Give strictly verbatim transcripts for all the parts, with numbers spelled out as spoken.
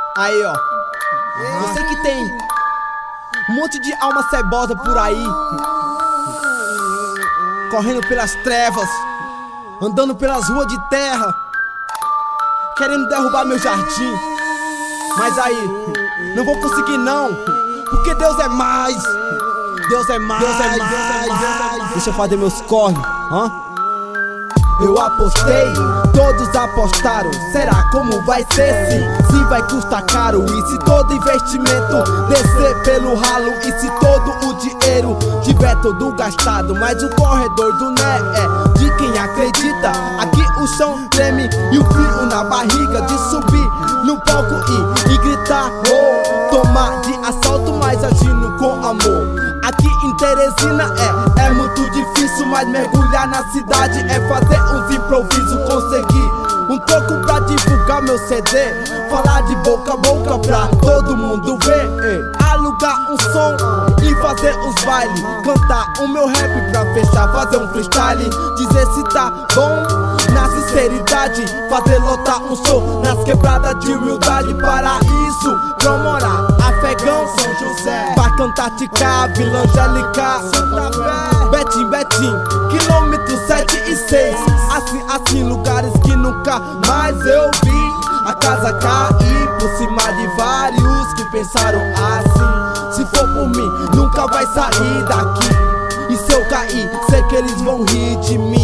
Aí, ó. Eu sei que tem um monte de alma cebosa por aí, correndo pelas trevas, andando pelas ruas de terra, querendo derrubar meu jardim. Mas aí, não vou conseguir não, porque Deus é mais. Deus é mais, Deus é mais, Deus é mais. Deixa eu fazer meus corre, hã? Eu apostei, todos apostaram. Será como vai ser se, se vai custar caro? E se todo investimento descer pelo ralo? E se todo o dinheiro tiver todo gastado? Mas o corredor do né é de quem acredita. Aqui o chão treme e o frio na barriga de subir no palco e, e gritar oh, tomar de assalto, mas agindo com amor. Aqui em Teresina é, é muito difícil, mas mergulhar na cidade é fazer uns improvisos. Conseguir um troco pra divulgar meu C D, falar de boca a boca pra todo mundo ver, ei. Alugar um som e fazer os bailes, cantar o meu rap pra fechar, fazer um freestyle, dizer se tá bom na sinceridade, fazer lotar um show nas quebradas de humildade. Paraíso, pra morar, Afegão, São José, pra cantar Tica, Vila Angélica, Santa Fé, Betim, Betim, quilômetro sete e seis. Assim, assim, lugares que nunca mais eu vi a casa cair por cima de vários que pensaram assim. Se for por mim, nunca vai sair daqui. E se eu cair, sei que eles vão rir de mim.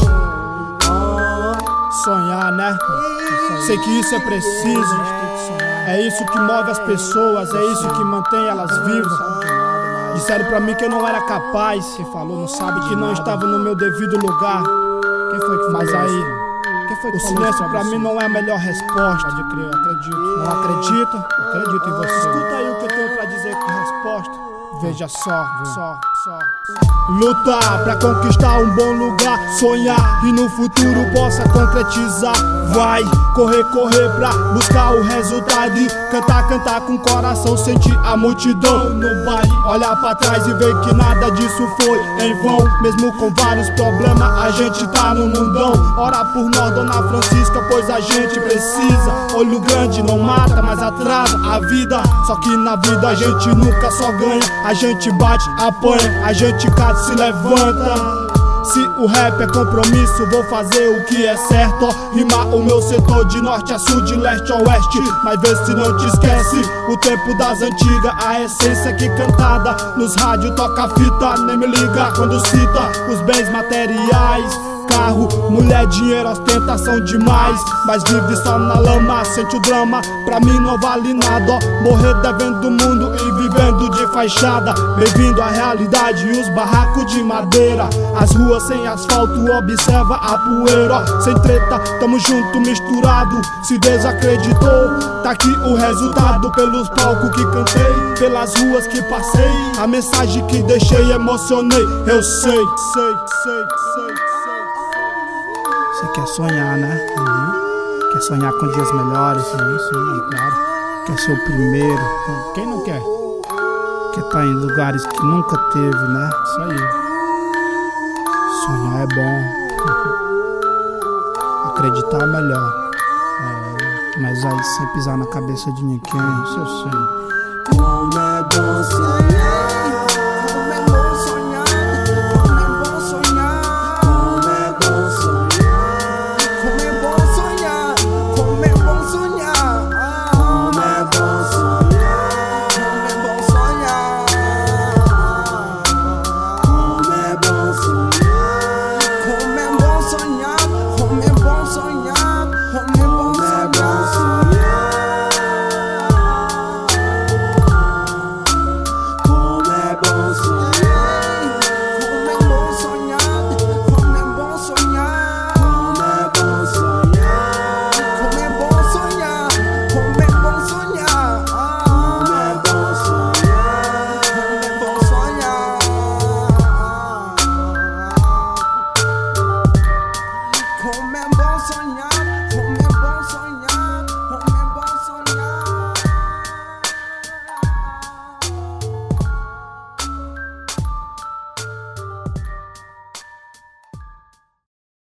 Sonhar, né? Sei que isso é preciso. É isso que move as pessoas, é isso que mantém elas vivas. Disseram pra mim que eu não era capaz. Quem falou não sabe, que não estava no meu devido lugar. Quem foi que Mas aí, quem foi que o silêncio pra mim não é a melhor resposta. Pode crer, eu acredito. Não acredito? Acredito em você. Escuta aí o que eu tenho pra dizer com resposta. Veja só, só, só. Lutar pra conquistar um bom lugar, sonhar e no futuro possa concretizar. Vai correr, correr pra buscar o resultado e cantar, cantar com o coração, sentir a multidão no baile. Olhar pra trás e ver que nada disso foi em vão. Mesmo com vários problemas, a gente tá no mundão. Ora por nós, Dona Francisca, pois a gente precisa. Olho grande não mata, mas atrasa a vida. Só que na vida a gente nunca só ganha. A gente bate, apanha, a gente cai, se levanta. Se o rap é compromisso, vou fazer o que é certo. Rimar o meu setor de norte a sul, de leste a oeste. Mas vê se não te esquece o tempo das antigas. A essência que cantada nos rádios toca fita. Nem me liga quando cita os bens materiais. Carro, mulher, dinheiro, ostentação demais. Mas vive só na lama, sente o drama. Pra mim não vale nada, ó. Morrer devendo o mundo e vivendo de fachada. Bem-vindo à realidade e os barracos de madeira. As ruas sem asfalto, observa a poeira, ó. Sem treta, tamo junto, misturado. Se desacreditou, tá aqui o resultado. Pelos palcos que cantei, pelas ruas que passei. A mensagem que deixei, emocionei. Eu sei, sei, sei, sei. Você quer sonhar, né? Uhum. Quer sonhar com dias melhores? Sim, sim, claro. Quer ser o primeiro? Quem não quer? Quer estar em lugares que nunca teve, né? Isso aí. Sonhar é bom. Acreditar é melhor. É, mas aí sem pisar na cabeça de ninguém, isso eu sei. Como é bom sonhar. Como é bom sonhar.